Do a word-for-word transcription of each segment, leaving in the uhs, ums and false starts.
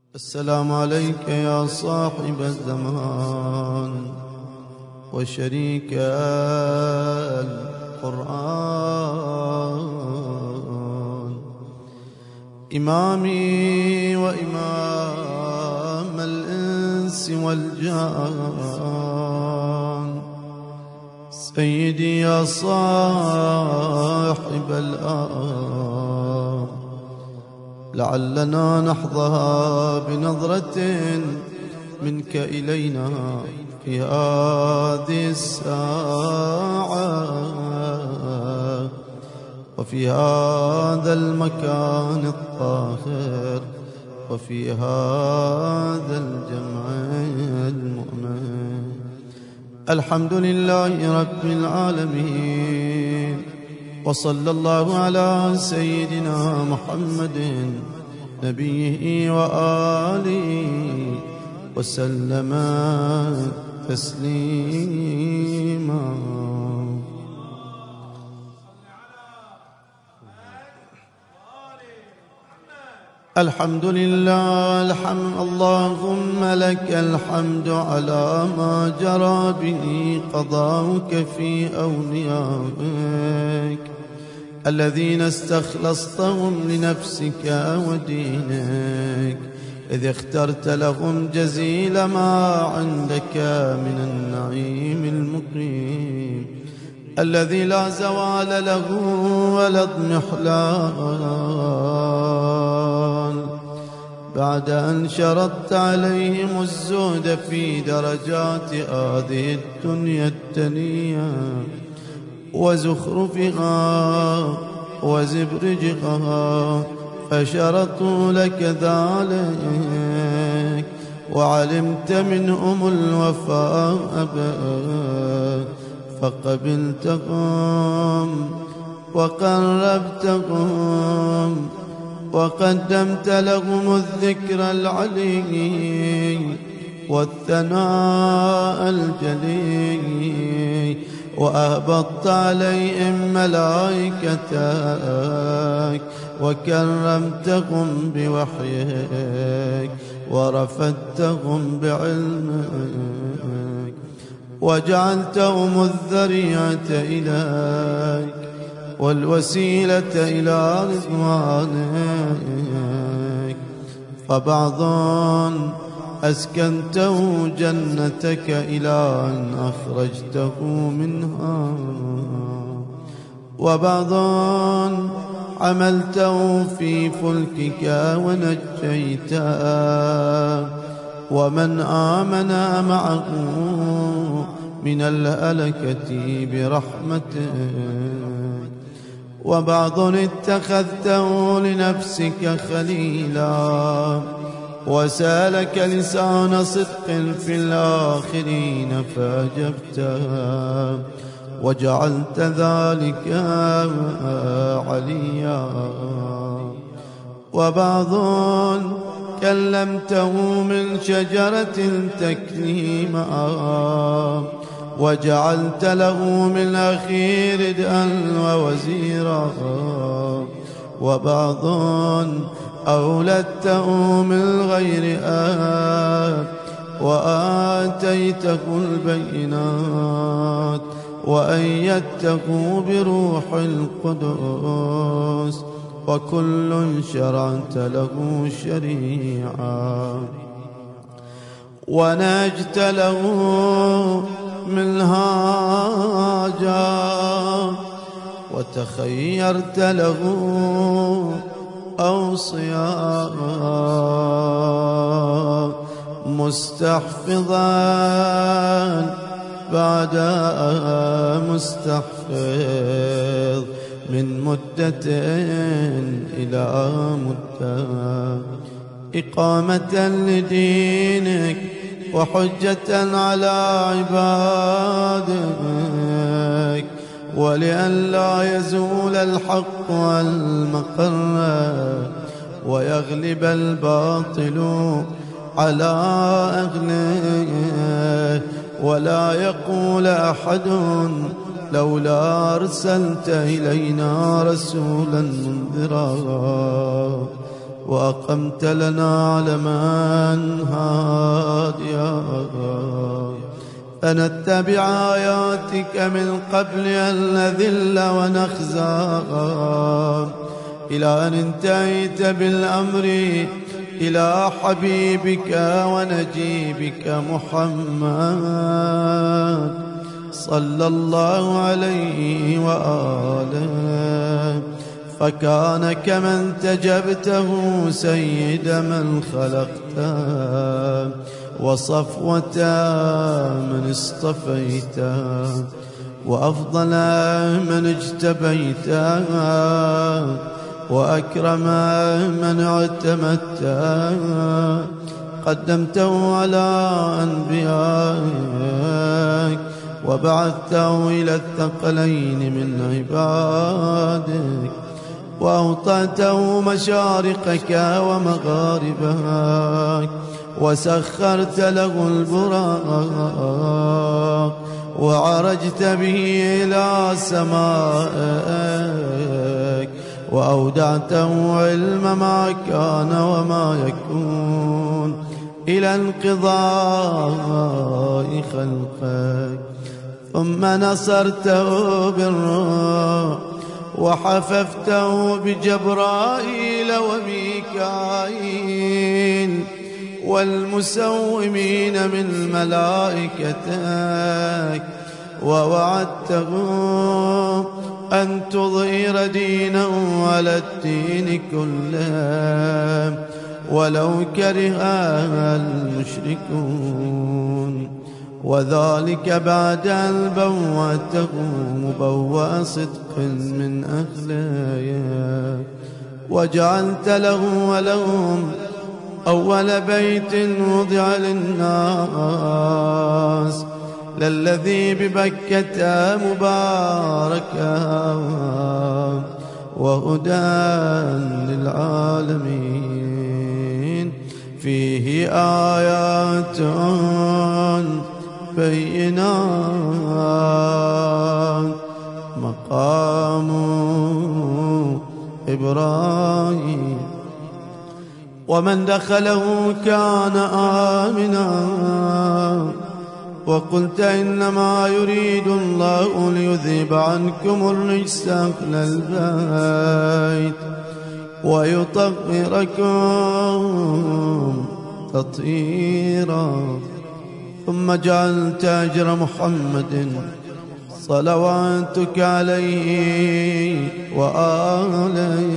السلام عليك يا صاحب الزمان وشريك القرآن، إمامي وإمام الإنس والجان، سيدي يا صاحب الآن، لعلنا نحظى بنظرة منك إلينا في هذه الساعة وفي هذا المكان الطاهر وفي هذا الجمع المؤمن. الحمد لله رب العالمين، وصلى الله على سيدنا محمد نبيه وآله وسلم تسليما. الحمد لله، الحمد اللهم لك الحمد على ما جرى به قضاؤك في أوليائك الذين استخلصتهم لنفسك ودينك، إذ اخترت لهم جزيل ما عندك من النعيم المقيم الذي لا زوال له ولا اضمحلال، بعد أن شرطت عليهم الزهد في درجات هذه الدنيا الدنيا وزخرفها وزبرجها، فشرطوا لك ذلك وعلمت منهم الوفاء فقبلتهم وقربتهم وقدمت لهم الذكر العلي والثناء الجلي، وأهبطت عليهم ملائكتك وكرمتهم بوحيك ورفدتهم بعلمك وجعلتهم الذريعة إليك والوسيلة إلى رضوانك، فبعض أسكنته جنتك إلى أن أخرجته منها، وبعض عملته في فلكك ونجيته ومن آمن معه من الهلكة برحمتك، وبعض اتخذته لنفسك خليلا وسالك لسان صدق في الآخرين فأجبته وجعلت ذلك عليا، وبعض كلمته من شجرة تكليما وجعلت له من أخيه ردءا ووزيرا، وبعض أولدته من غير آب وآتيته البينات وأيدته بروح القدس، وكل شرعت له شريعا ونجت له منهاجا وتخيرت له أوصياء، مستحفظا بعد مستحفظ من مدة إلى مدة، إقامة لدينك وحجة على عبادك، ولئلا يزول الحق والمقر ويغلب الباطل على أهله، ولا يقول أحد لولا أرسلت إلينا رسولا منذرا، وأقمت لنا علما هاديا فنتبع آياتك من قبل أن نذل ونخزى إلى أن انتهيت بالأمر إلى حبيبك ونجيبك محمد صلى الله عليه وآله، فكان كمن تجبته سيد من خلقته وصفوة من اصطفيته وأفضل من اجتبيته وأكرم من اعتمدته، قدمته على أنبيائك وبعثته إلى الثقلين من عبادك وأوطأته مشارقك ومغاربك وسخرت له البراق وعرجت به إلى سمائك وأودعته علم ما كان وما يكون إلى انقضاء خلقك، ثم نصرته بالروح وحففته بجبرائيل وميكائيل والمسومين من ملائكتك، ووعدته أن تظهر دينه على الدين كله ولو كره المشركون، وذلك بعد أن بوأته مبوأ صدق من أخلاقك، وجعلت له ولهم أول بيت وضع للناس للذي ببكة مباركا وهدى للعالمين، فيه آيات بينات مقام إبراهيم، ومن دخله كان آمنا، وقلت إنما يريد الله ليذهب عنكم الرجس أهل البيت ويطهركم تطهيرا، ثم جعلت أجر محمد صلواتك عليه وآله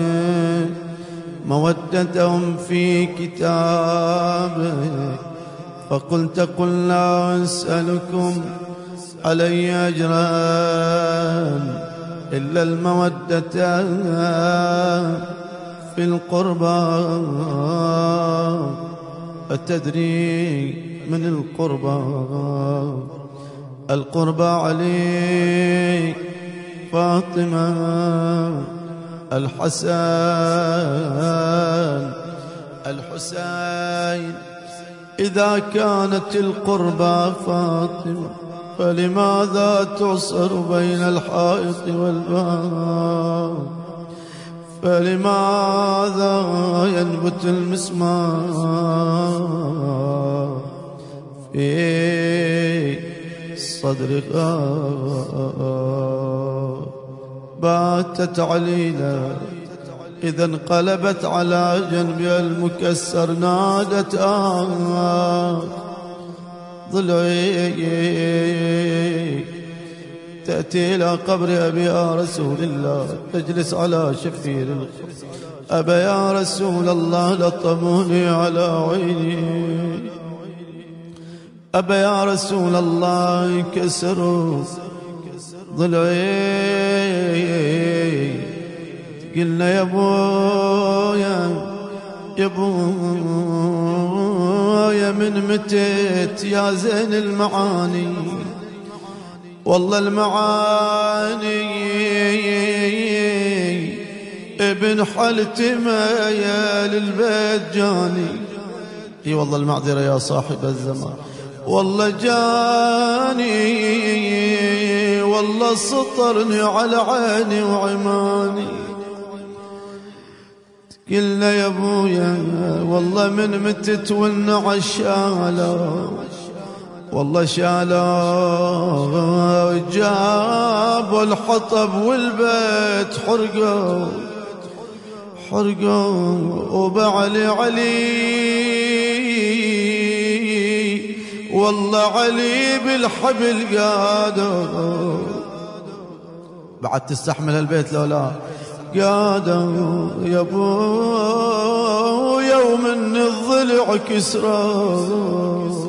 مودتهم في كتابك، فقلت قل لا أسألكم علي أجرا إلا المودة في القربى، أتدري من القربى؟ القربى علي فاطمة الحسن الحسين، إذا كانت القربى فاطمة فلماذا تعصر بين الحائط والباب؟ فلماذا ينبت المسمار في صدرها؟ باتت علينا إذا انقلبت على جنبها المكسر نادت آه ضلعي، تأتي إلى قبر أبي يا رسول الله تجلس على شفير القبر، أبا يا رسول الله لطموني على عيني، أبا يا رسول الله كسروا ضلعي، قلنا يا ابويا يا ابويا من متت يا زين المعاني؟ والله المعاني ابن حلتي ما يا للبيت جاني، اي والله المعذرة يا صاحب الزمان، والله جاني والله سطرني على عيني وعماني، قلنا يا ابويا والله من متت والنعش شاله، والله شاله جابوا الحطب والبيت حرقوا حرقوا وبعلي علي والله علي بالحبل قادوا. بعد تستحمل البيت لو لا قادوا يا ابو يوم ان الضلع كسروا.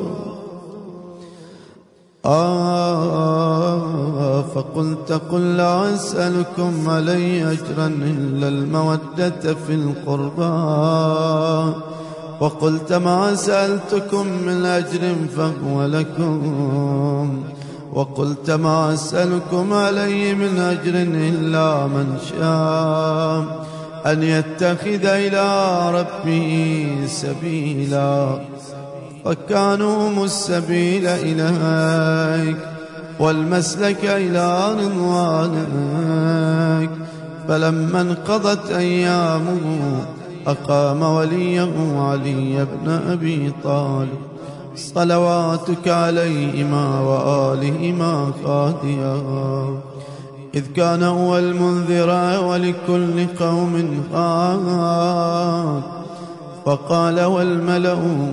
آه فقلت قل لا أسألكم علي أجرا إلا المودة في القربى، وقلت ما سألتكم من أجر فهو لكم، وقلت ما أسألكم علي من أجر إلا من شاء أن يتخذ إلى ربه سبيلا، فكانوا السبيل إليك والمسلك إلى رضوانك. فلما انقضت أيامه أقام وليه علي بن أبي طالب صلواتك عليهما وآلهما خاديا، إذ كان هو المنذر ولكل قوم خاد. فقال والملأ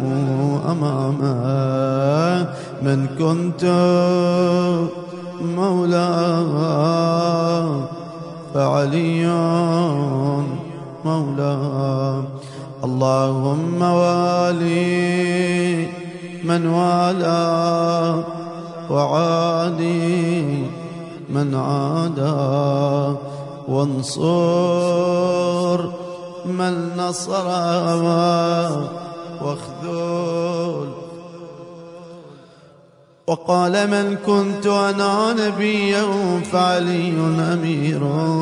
أمامه من كنت مولاه فعلي مولاه، اللهم والي من والاه وعادي من عاداه، وانصر من نصر واخذل. وقال من كنت أنا نبيا فعلي أمير،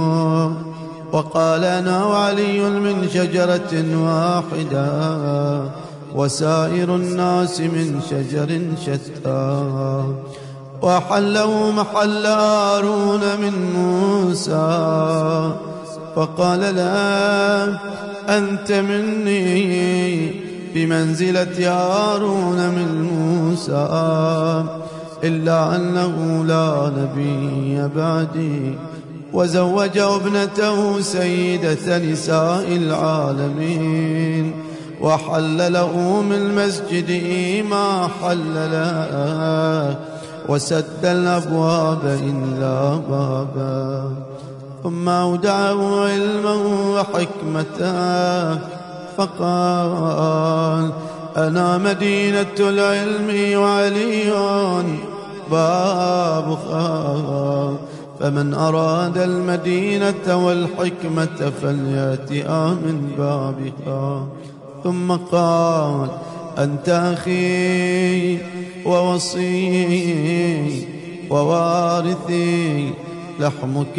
وقال أنا وعلي من شجرة واحدة وسائر الناس من شجر شتى. وحله محل هارون من موسى، فقال لا أنت مني بمنزلة هارون من موسى، إلا أنه لا نبي بعدي. وزوجه ابنته سيدة نساء العالمين، وحل له من مسجده ما حل له، وسد الأبواب إلا بابا. ثم أودعه علما وحكمة، فقال أنا مدينة العلم وعلي بابها، فمن أراد المدينة والحكمة فليأتها من بابها. ثم قال أنت أخي ووصي ووارثي، لحمك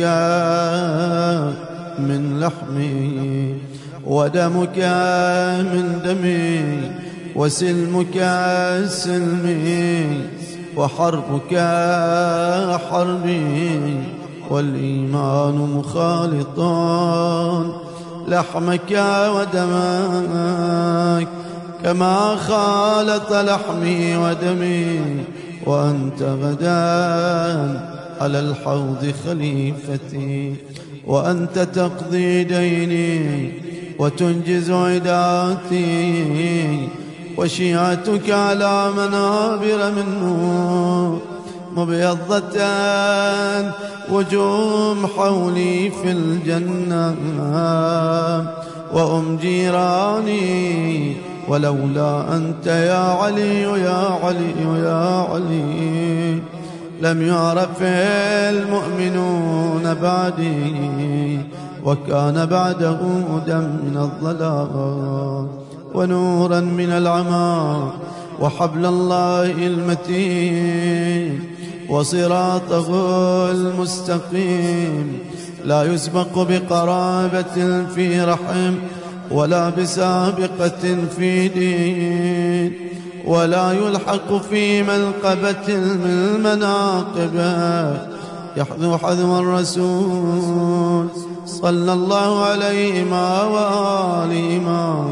من لحمي ودمك من دمي، وسلمك سلمي وحربك حربي، والإيمان مخالط لحمك ودمك كما خالط لحمي ودمي. وأنت غدا على الحوض خليفتي، وأنت تقضي ديني وتنجز عداتي، وشيعتك على منابر من نور مبيضة وجوم حولي في الجنة، وأم جيراني ولولا أنت يا علي يا علي يا علي لم يعرف المؤمنون بعدي، وكان بعده هدى من الضلال ونورا من العمى، وحبل الله المتين وصراطه المستقيم، لا يسبق بقرابة في رحم ولا بسابقة في دين، ولا يلحق في منقبة من المناقب، يحذو حذو الرسول صلى الله عليهما وآلهما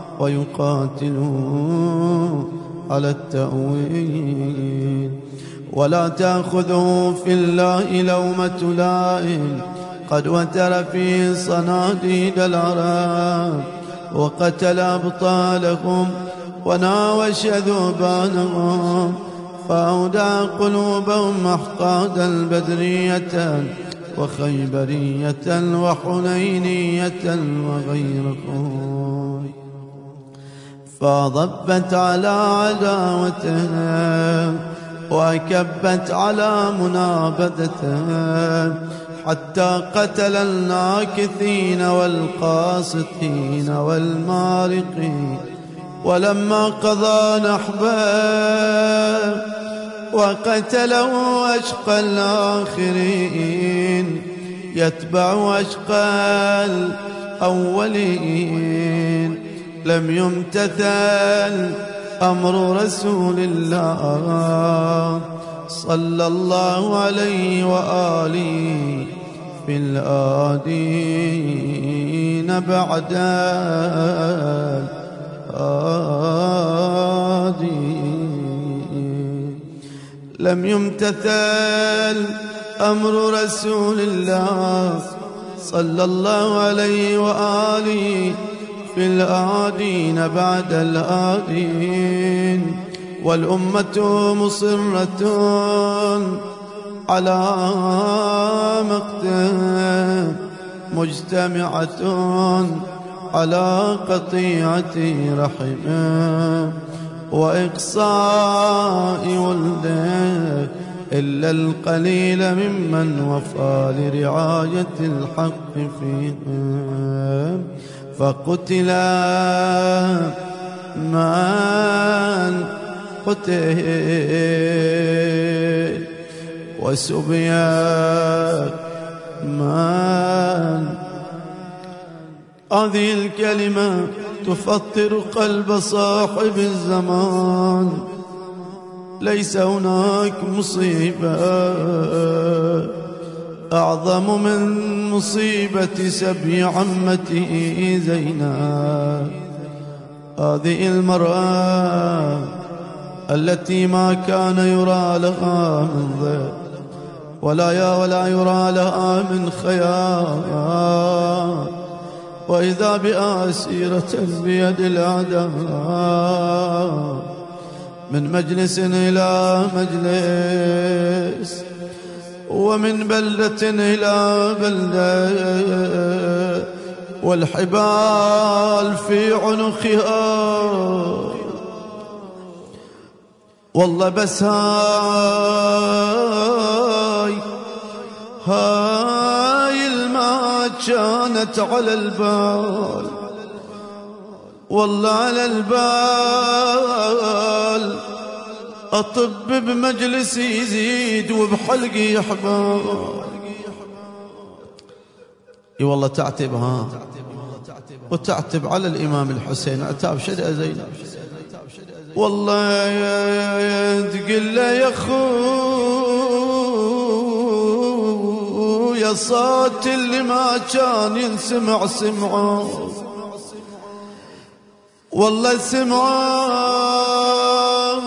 ويقاتلوا على التأويل. ولا تأخذه في الله لومة لائم قد وتر في صناديد العرب وقتل أبطالهم وناوش ذوبانهم فأودع قلوبهم أحقادا بدرية وخيبرية وحنينية وغيرهم فضبت على عداوتهم وكبت على منابذتهم حتى قتل الناكثين والقاسطين والمارقين. ولما قضى نحبه وقتله أشقى الآخرين يتبع أشقى الأولين لم يمتثل أمر رسول الله صلى الله عليه وآله في الآدين بعد الآدين. لم يمتثل أمر رسول الله صلى الله عليه وآله في الآدين بعد الآدين. والأمة مصرة على مقته مجتمعة على قطيعة رحمه وإقصاء ولده إلا القليل ممن وفى لرعاية الحق فيهم. فقتل من قتل وسبي من. هذه الكلمة تفطر قلب صاحب الزمان. ليس هناك مصيبة أعظم من مصيبة سبي عمته زينب. هذه المرأة التي ما كان يرى لها من ضيق ولا يا ولا يرى لها من خيال، وإذا بها أسيرة بيد الأعداء من مجلس إلى مجلس ومن بلدة إلى بلدة والحبال في عنقها. والله بس هاي هاي الما كانت على البال، والله على البال أطب بمجلسي يزيد وبحلقي يحبال. اي والله تعتب ها وتعتب على الإمام الحسين. عتاب شدأ زينب والله تقول له يا خو يا صوت اللي ما كان ينسمع سمعه، والله سمعه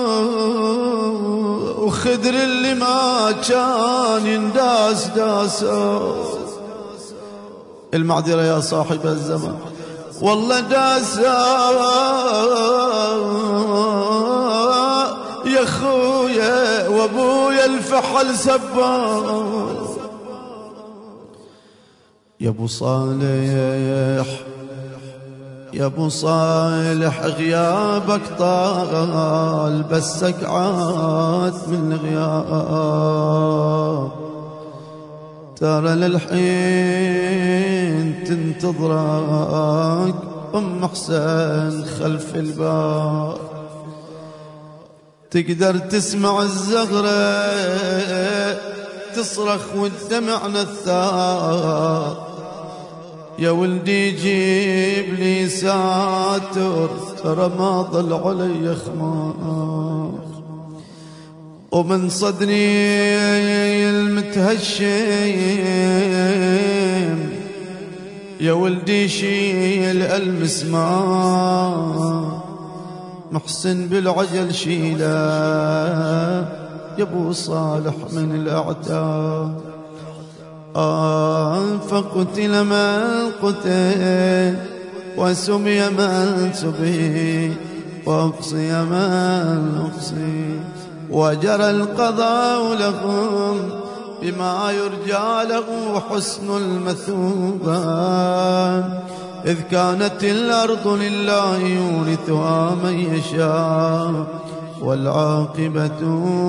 وخدر اللي ما كان ينداس داسه. المعذرة يا صاحب الزمان، والله داسه يا خويا وابويا الفحل سباه. يا ابو صالح يا ابو صالح غيابك طال بسك عاد من الغياب، ترى للحين تنتظرك أم حسين خلف الباب. تقدر تسمع الزغرة تصرخ والدمع نثار. يا ولدي جيب لي ساتر ترى ما ضل علي خمار، ومن صدري المتهشم يا ولدي شيل المسمار، محسن بالعجل شيله يا ابو صالح من الاعتاب. آه فقتل من قتل وسمي من سبي واقصي من اقصي، وجرى القضاء لهم بما يرجى له حسن المثوبة، إذ كانت الأرض لله يورثها من يشاء والعاقبة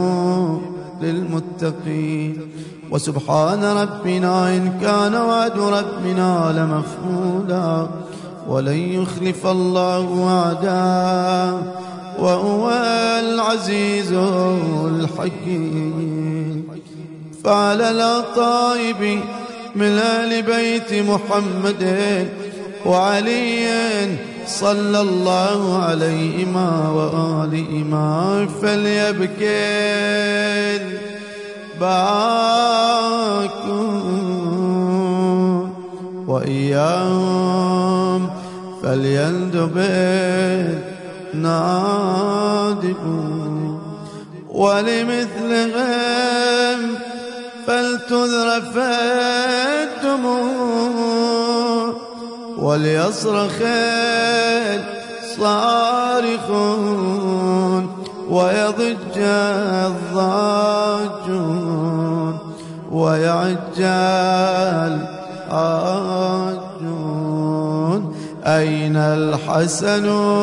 للمتقين. وسبحان ربنا إن كان وعد ربنا لمفعولا، ولن يخلف الله وعده وهو العزيز الحكيم. فعلى الأطايب من آل بيت محمد وعلي صلى الله عليهما وآلهما فليبكي باكون، وإياهم فليندب النادبون، ولمثلهم فلتذرف الدموع، وليصرخ الصارخون ويضج الضاجون ويعجل العاجون. أين الحسن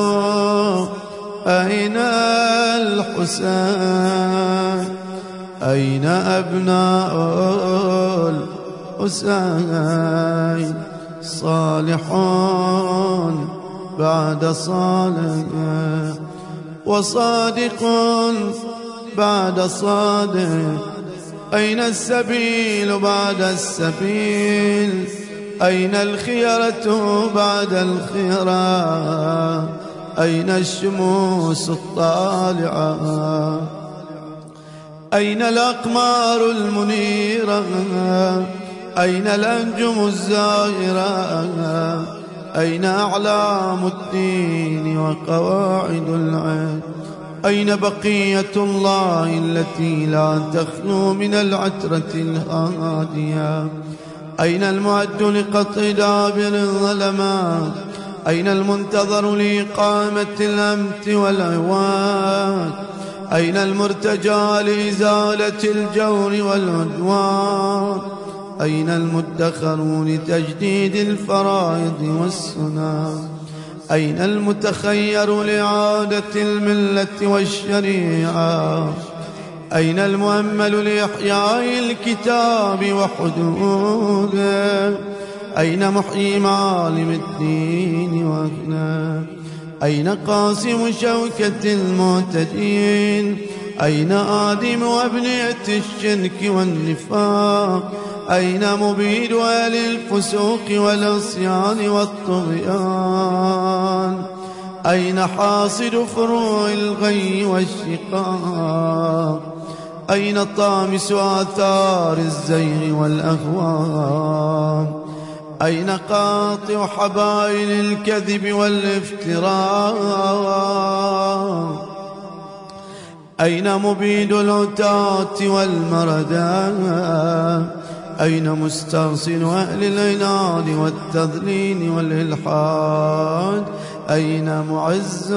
أين الحسين أين أبناء الحسين؟ صالحون بعد صالح وصادق بعد صادق، أين السبيل بعد السبيل؟ أين الخيرة بعد الخيرة؟ أين الشموس الطالعة؟ أين الأقمار المنيرة؟ أين الأنجم الزائرة؟ أين أعلام الدين وقواعد العلم؟ أين بقية الله التي لا تخلو من العترة الهادية؟ أين المعد لقطع دابر الظلمات؟ أين المنتظر لإقامة الأمت والعواد؟ أين المرتجى لإزالة الجور والعدوان؟ أين المدخر لتجديد الفرائض والسنن؟ أين المتخير لإعادة الملة والشريعة؟ أين المؤمل لإحياء الكتاب وحدوده؟ أين محيي معالم الدين وأغناه؟ أين قاسم شوكة المعتدين؟ أين آدم وابنية الشرك والنفاق؟ أين مبيد أهل الفسوق والعصيان والطغيان؟ أين حاصد فروع الغي والشقاق؟ أين طامس آثار الزيغ والأهوان؟ أين قاطع حبائل الكذب والافتراء؟ أين مبيد العتاة والمردى؟ أين مسترسل أهل العناد والتضليل والإلحاد؟ أين معز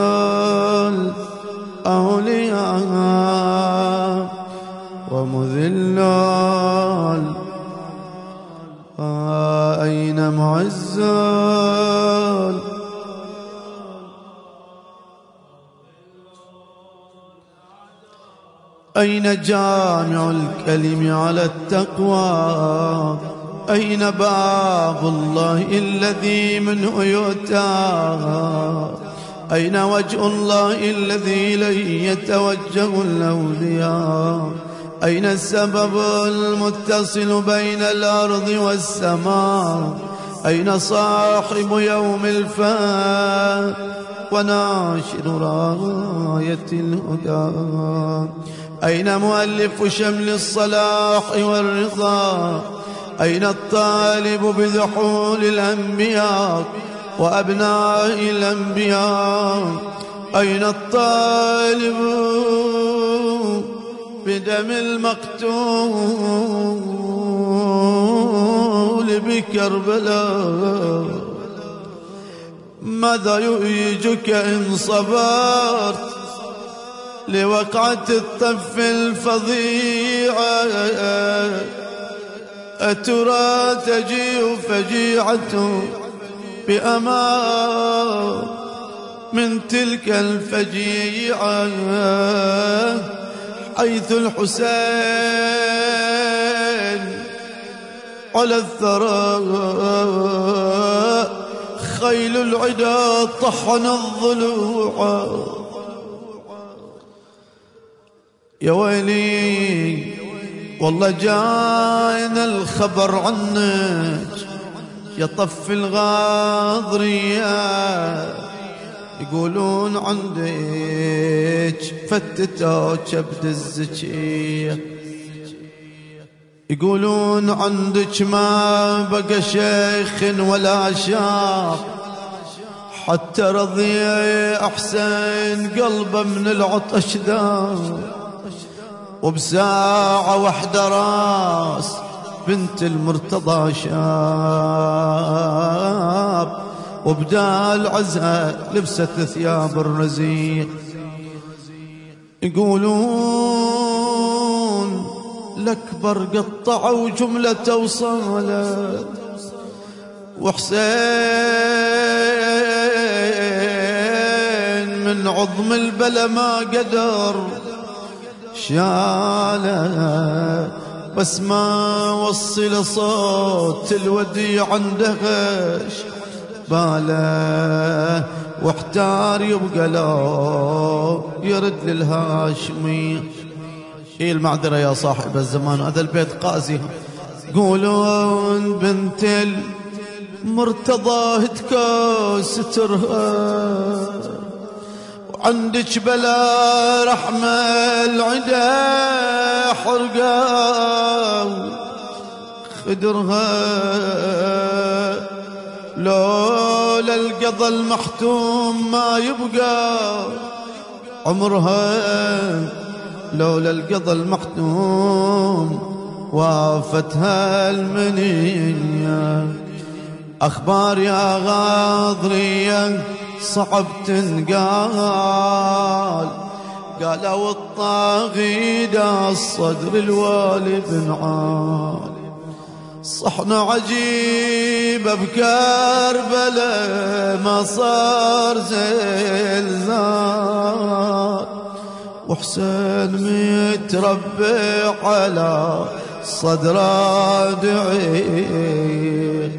الأولياء ومذل أين معز أين جامع الكلم على التقوى؟ أين باب الله الذي منه يؤتى؟ أين وجه الله الذي إليه يتوجه الأولياء؟ أين السبب المتصل بين الأرض والسماء؟ أين صاحب يوم الفات وناشر راية الهدى؟ أين مؤلف شمل الصلاح والرضا؟ أين الطالب بذحول الأنبياء وأبناء الأنبياء؟ أين الطالب بدم المقتول بكربلاء؟ ماذا يؤيجك إن صبرت لوقعة الطف الفظيعة؟ أترى تجيء فجيعة بأمان من تلك الفجيعة، حيث الحسين على الثرى خيل العدا طحن الضلوع. يا ويلي والله جاينا الخبر عنك يا طف الغاضرية، يقولون عندك فتتو كبد الزكية، يقولون عندك ما بقى شيخ ولا شاب، حتى رضي أحسن قلبه من العطش ذاب، وبساعة واحدة راس بنت المرتضى شاب، وبدال عزها لبست ثياب الرزيق. يقولون الأكبر قطعوا جملة وصالت، وحسين من عظم البلا ما قدر شاله، بس ما وصل صوت الوديع عندهش باله، واحتار يبقى له يرد للهاشمي. ايه المعذرة يا صاحب الزمان، هذا البيت قاسي. قولون بنت المرتضى هتكو سترها، وعندك بلا رحمة العدا حرقا خدرها، لولا القضى المحتوم ما يبقى عمرها، لولا القضى المحتوم وافتها المنية. أخبار يا غاضرية صعب تنقال، قالوا الطاغي دا الصدر الوالي بن عال، صحنا عجيبة بكربلاء ما صار زلزال، وحسين متربع على صدر دعي.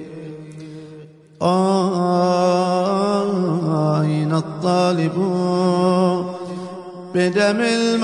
أين الطالب بدم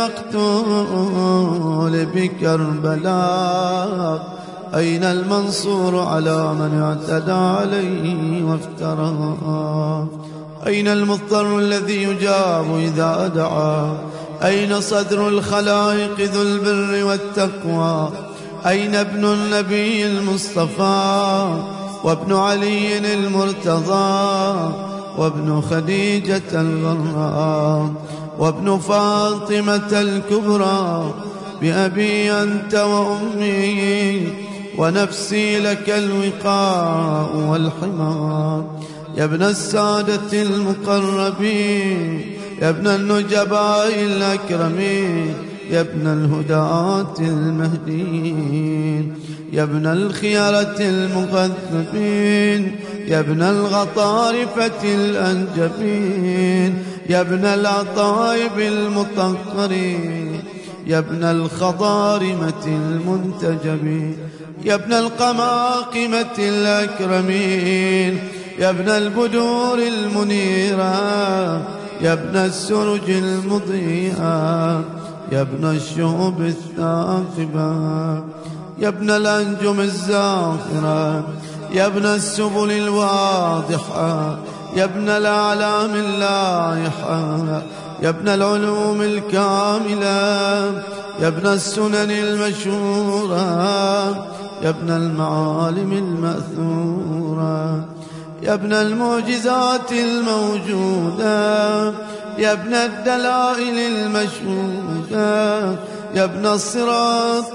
المقتول بكربلاء؟ أين المنصور على من اعتدى عليه وافترى؟ أين المضطر الذي يجاب إذا دعا؟ أين صدر الخلائق ذو البر والتقوى؟ أين ابن النبي المصطفى وابن علي المرتضى وابن خديجة الغراء وابن فاطمة الكبرى؟ بأبي أنت وأمي ونفسي لك الوقاء والحمار، يا ابن السادة المقربين، يا ابن النجباء الأكرمين، يا ابن الهداة المهديين، يا ابن الخيرة المغذبين، يا ابن الغطارفة الأنجبين، يا ابن العطائب المطهرين، يا ابن الخضارمة المنتجبين، يا ابن القماقمة الأكرمين، يا ابن البدور المنيرة، يا ابن السرج المضيئة، يا ابن الشعوب الثاقبة، يا ابن الأنجم الزاخرة، يا ابن السبل الواضحة، يا ابن الأعلام اللايحة، يا ابن العلوم الكاملة، يا ابن السنن المشهورة، يا ابن المعالم المأثورة، يا ابن المعجزات الموجودة، يا ابن الدلائل المشهودة، يا ابن الصراط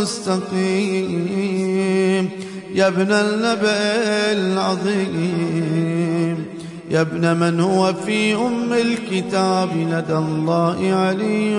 المستقيم، يا ابن النبأ العظيم، يا ابن من هو في أم الكتاب لدى الله علي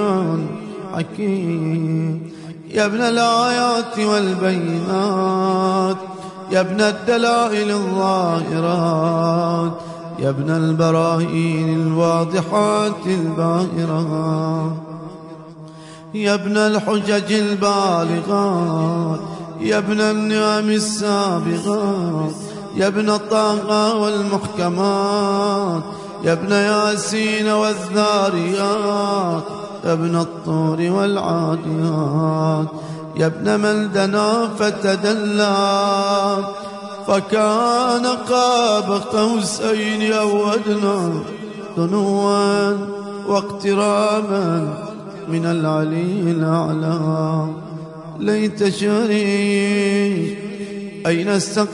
حكيم، يا ابن الآيات والبينات، يا ابن الدلائل الظاهرات، يا ابن البراهين الواضحات الباهرات، يا ابن الحجج البالغات، يا ابن النعم السابغات، يا ابن الطاقة والمحكمات، يا ابن ياسين والذاريات، يا ابن الطور والعاديات، يا ابن من دنا فتدلى فكان قاب قوسين أو أدنى دنوا واقترابا من العلي الأعلى. ليت شعري أين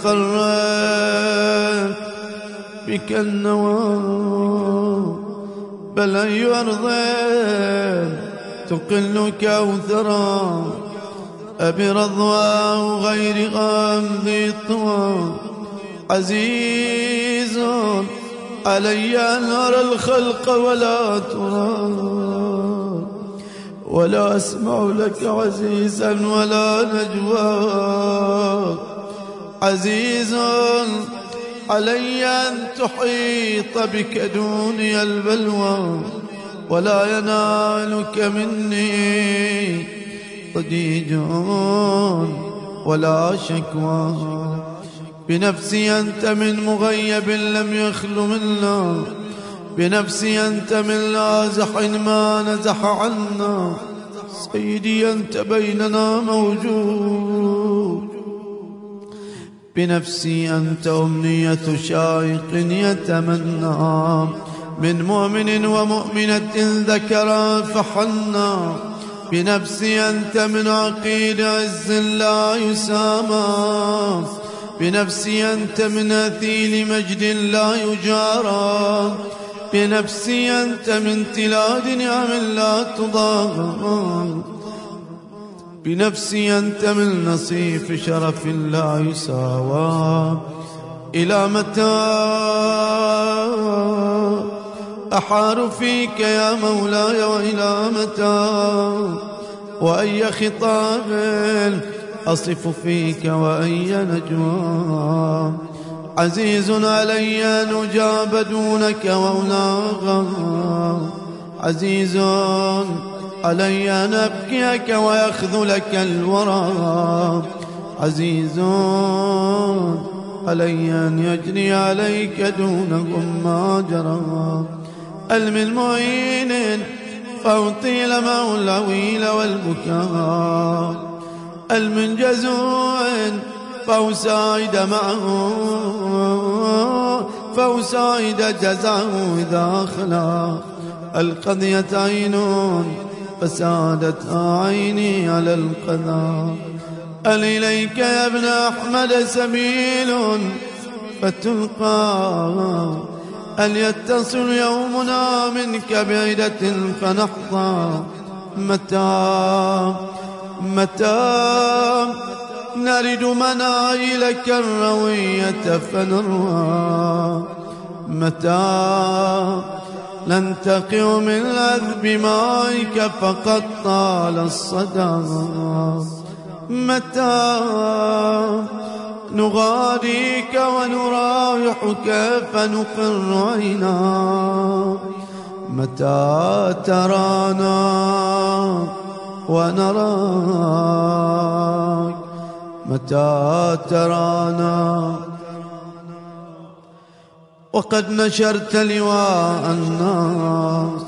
استقرت بك النوى، بل أي أرض تقل كوثرا أبي رضوى غير غامض الطوى. عزيز علي أن أرى الخلق ولا ترى، ولا أسمع لك عزيزا ولا نجوى. عزيز علي أن تحيط بك دوني البلوى، ولا ينالك مني ضجيج ولا شكوى. بنفسي أنت من مغيب لم يخل منا، بنفسي أنت من لازح ما نزح عنا. سيدي أنت بيننا موجود، بنفسي أنت أمنية شائق يتمنى من مؤمن ومؤمنة ذكرا فحنا. بنفسي أنت من عقيد عز لا يسامى، بنفسي أنت من أثيل مجد لا يجارى. بنفسي أنت من تلاد نعم لا تضاهى، بنفسي أنت من نصيف شرف لا يساوى. إلى متى أحار فيك يا مولاي، وإلى متى وأي خطاب أصف فيك وأي نجوى. عزيز علي أن أجاب دونك وأناغى، عزيز علي أن أبكيك ويخذلك الورى. عزيز علي أن يجري عليك دونهم ما جرى. هل من معين فأطيل معه العويل والبكاء، هل من جزوع فأساعد معه فأساعد جزعه إذا خلا. القضية عين فسادت عيني على القضاء. هل إليك يا ابن أحمد سبيل فتلقى، هل يتصل يومنا منك بعدة فنحظى. متى متى نرد منايلك الروية فنروى، متى ننتقع من عذب مائك فقد طال الصدى. متى نغاديك ونرايحك فنقر عينا. متى ترانا ونراك، متى ترانا وقد نشرت لواء الناس.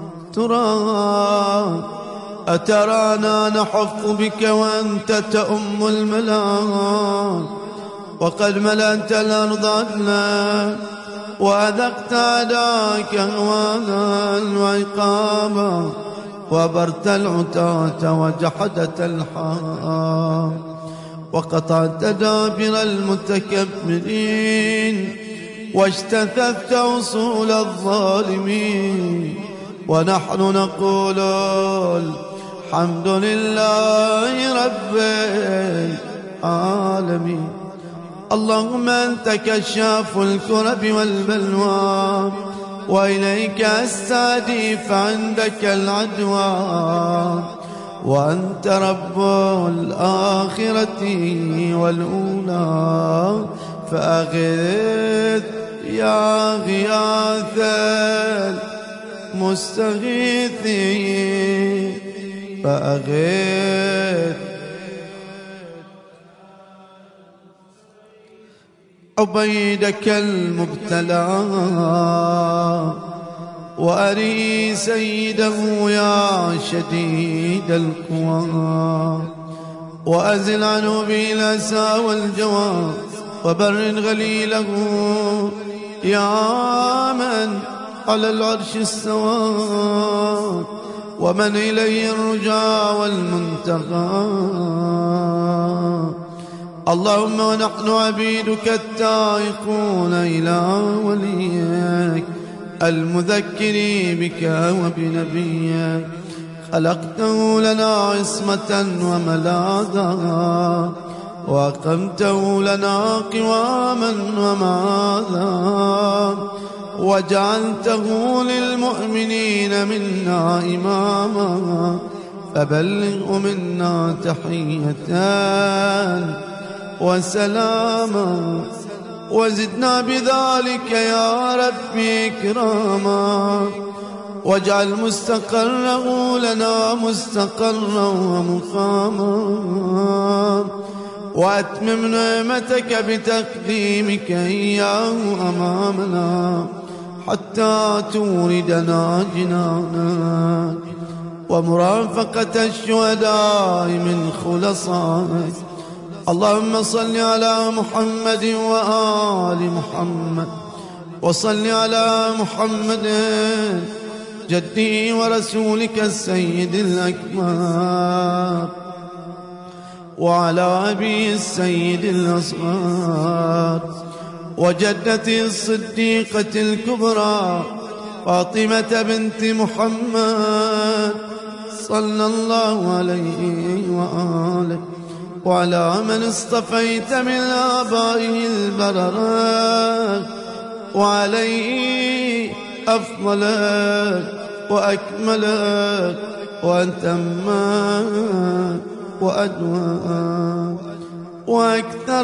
ترى أترانا نحف بك وأنت تؤم الملا، وقد ملأت الأرض عدلا وأذقت أعداءك هوانا وعقابا، وبرت العتاة وجحدت الحام، وقطعت دابر المتكبرين واجتثثت أصول الظالمين، ونحن نقول الحمد لله رب العالمين. اللهم أنت كشاف الكرب والبلوى، وإليك أستهدي فعندك العدوى، وأنت رب الآخرة والأولى، فأغث يا غياث المستغيثين، فأغث. عبيدك المبتلى وأري سيده يا شديد القوى، وأزل عنه بالأسى والجوى، وبر غليله يا من على العرش استوى، ومن إليه الرجا والمنتقى. اللهم ونحن عبيدك التائقون إلى وليك المذكرين بك وبنبيك، خلقته لنا عصمة وملاذا، وأقمته لنا قواما ومعاذا، وجعلته للمؤمنين منا إماما، فبلغ منا تحية وسلاما، وزدنا بذلك يا ربي إكراما، واجعل مستقره لنا مستقرا ومقاما، وأتمم نعمتك بتقديمك إياه أمامنا حتى توردنا جنانك، ومرافقة الشهداء من خلصائك. اللهم صل على محمد وآل محمد، وصل على محمد جدي ورسولك السيد الأكبر، وعلى أبي السيد الأصغر، وجدتي الصديقة الكبرى فاطمة بنت محمد صلى الله عليه وآله، وعلى من اصطفيت من آبائه البررة، وعليه أفضل وأكمل وأتم وأدوى وأكثر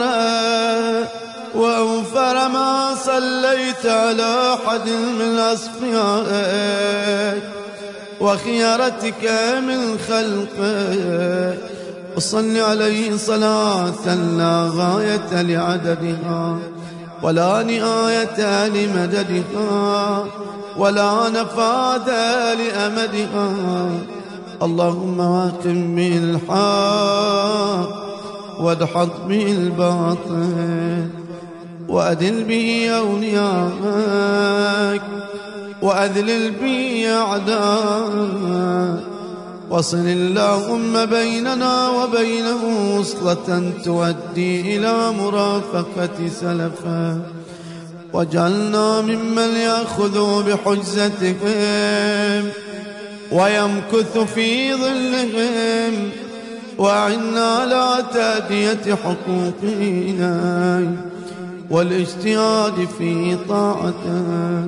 وأوفر ما صليت على أحد من أصفيائك وخيارتك من خلقك، وصل عليه صلاة لا غاية لعددها ولا نهاية لمددها ولا نفاذ لأمدها. اللهم واقم به الحق وادحض به الباطل، وأذل به أولياءك وأذلل به أعداءك، وصل اللهم بيننا وبينه وصلة تؤدي إلى مرافقة سلفه، واجعلنا ممن يأخذ بحجزتهم ويمكث في ظلهم، وأعنا على تأدية حقوقنا والاجتهاد في طاعتك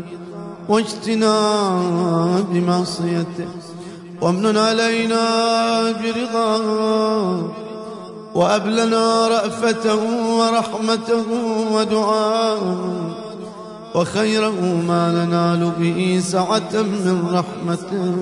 واجتناب معصيتك، وامنن علينا برضاك، وأبلنا رأفته ورحمته ودعاءه، وخيره ما ننال به سعة من رحمته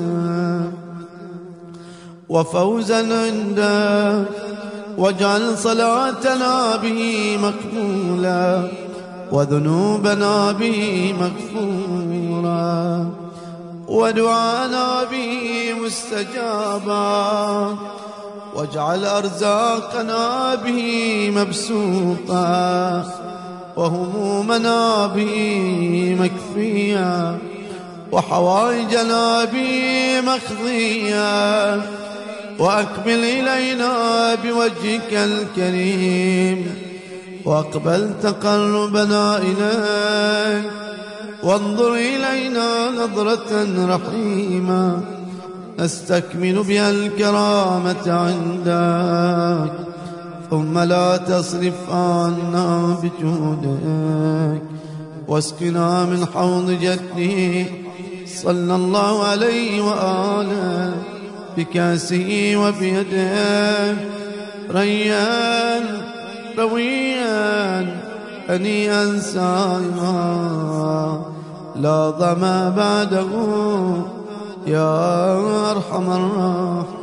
وفوزا عندك، واجعل صلاتنا به مقبولا وذنوبنا به مغفورا ودعانا به مستجابا، واجعل أرزاقنا به مبسوطا وهمومنا به مكفيا وحوائجنا به مقضيا، وأقبل إلينا بوجهك الكريم، واقبل تقربنا إليك، وانظر إلينا نظرة رحيمة نستكمل بها الكرامة عندك، ثم لا تصرف عنا بجودك، واسقنا من حوض جده صلى الله عليه وآله بكاسه وبيده ريان رويا هنيئا سائغا لا ظما بعده يا أرحم الراحمين.